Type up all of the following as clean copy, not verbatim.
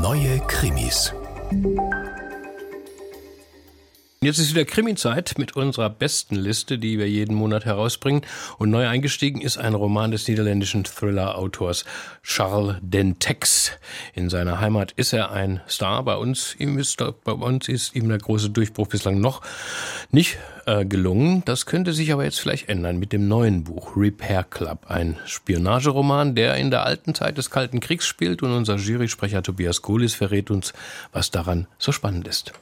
Neue Krimis. Jetzt ist wieder Krimi-Zeit mit unserer besten Liste, die wir jeden Monat herausbringen. Und neu eingestiegen ist ein Roman des niederländischen Thriller-Autors Charles Dentex. In seiner Heimat ist er ein Star. Bei uns ist ihm der große Durchbruch bislang noch nicht gelungen. Das könnte sich aber jetzt vielleicht ändern mit dem neuen Buch Repair Club. Ein Spionageroman, der in der alten Zeit des Kalten Kriegs spielt. Und unser Jurysprecher Tobias Kohlis verrät uns, was daran so spannend ist.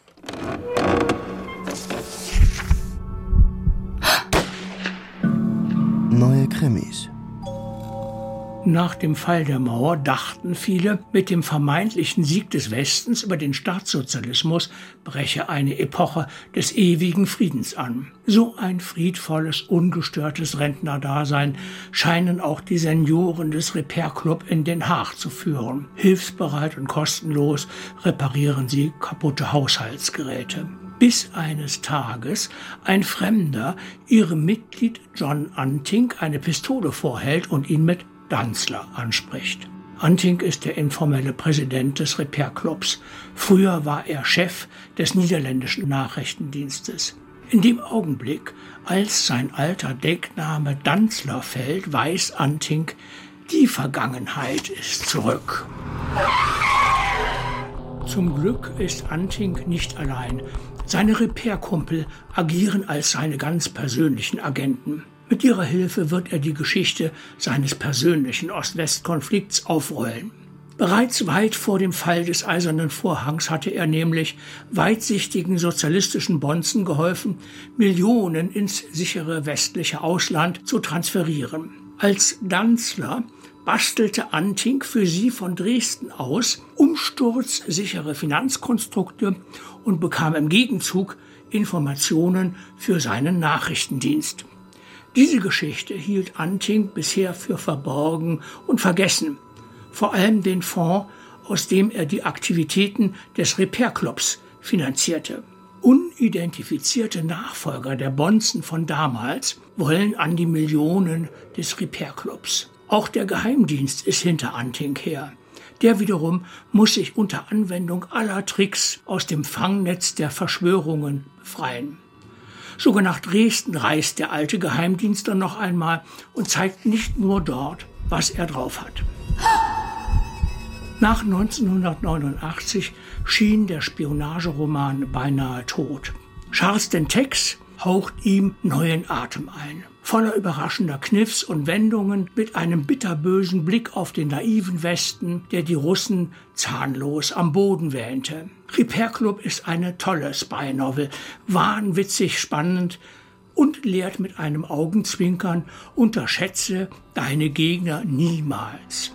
Neue Krimis. Nach dem Fall der Mauer dachten viele, mit dem vermeintlichen Sieg des Westens über den Staatssozialismus breche eine Epoche des ewigen Friedens an. So ein friedvolles, ungestörtes Rentnerdasein scheinen auch die Senioren des Repair Club in Den Haag zu führen. Hilfsbereit und kostenlos reparieren sie kaputte Haushaltsgeräte. Bis eines Tages ein Fremder ihrem Mitglied John Anting eine Pistole vorhält und ihn mit Danzler anspricht. Anting ist der informelle Präsident des Repair Clubs. Früher war er Chef des niederländischen Nachrichtendienstes. In dem Augenblick, als sein alter Deckname Danzler fällt, weiß Anting, die Vergangenheit ist zurück. Zum Glück ist Anting nicht allein. Seine Repair-Kumpel agieren als seine ganz persönlichen Agenten. Mit ihrer Hilfe wird er die Geschichte seines persönlichen Ost-West-Konflikts aufrollen. Bereits weit vor dem Fall des Eisernen Vorhangs hatte er nämlich weitsichtigen sozialistischen Bonzen geholfen, Millionen ins sichere westliche Ausland zu transferieren. Als Danzler bastelte Anting für sie von Dresden aus umsturzsichere Finanzkonstrukte und bekam im Gegenzug Informationen für seinen Nachrichtendienst. Diese Geschichte hielt Anting bisher für verborgen und vergessen, vor allem den Fonds, aus dem er die Aktivitäten des Repair Clubs finanzierte. Unidentifizierte Nachfolger der Bonzen von damals wollen an die Millionen des Repair Clubs. Auch der Geheimdienst ist hinter Anting her. Der wiederum muss sich unter Anwendung aller Tricks aus dem Fangnetz der Verschwörungen befreien. Sogar nach Dresden reist der alte Geheimdienstler noch einmal und zeigt nicht nur dort, was er drauf hat. Nach 1989 schien der Spionageroman beinahe tot. Charles Dentex haucht ihm neuen Atem ein. Voller überraschender Kniffs und Wendungen, mit einem bitterbösen Blick auf den naiven Westen, der die Russen zahnlos am Boden wähnte. Repair Club ist eine tolle Spy-Novel, wahnwitzig spannend und lehrt mit einem Augenzwinkern: unterschätze deine Gegner niemals.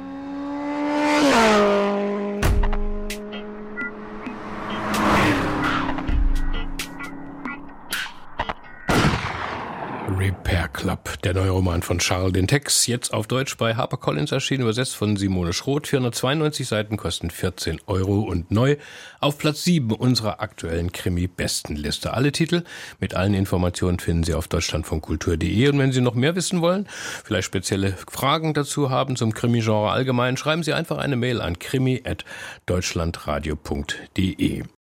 Repair Club, der neue Roman von Charles Dentex, jetzt auf Deutsch bei HarperCollins erschienen, übersetzt von Simone Schroth. 492 Seiten, kosten 14 € und neu auf Platz 7 unserer aktuellen Krimi-Bestenliste. Alle Titel mit allen Informationen finden Sie auf deutschlandfunkkultur.de. Und wenn Sie noch mehr wissen wollen, vielleicht spezielle Fragen dazu haben zum Krimi-Genre allgemein, schreiben Sie einfach eine Mail an krimi@deutschlandradio.de.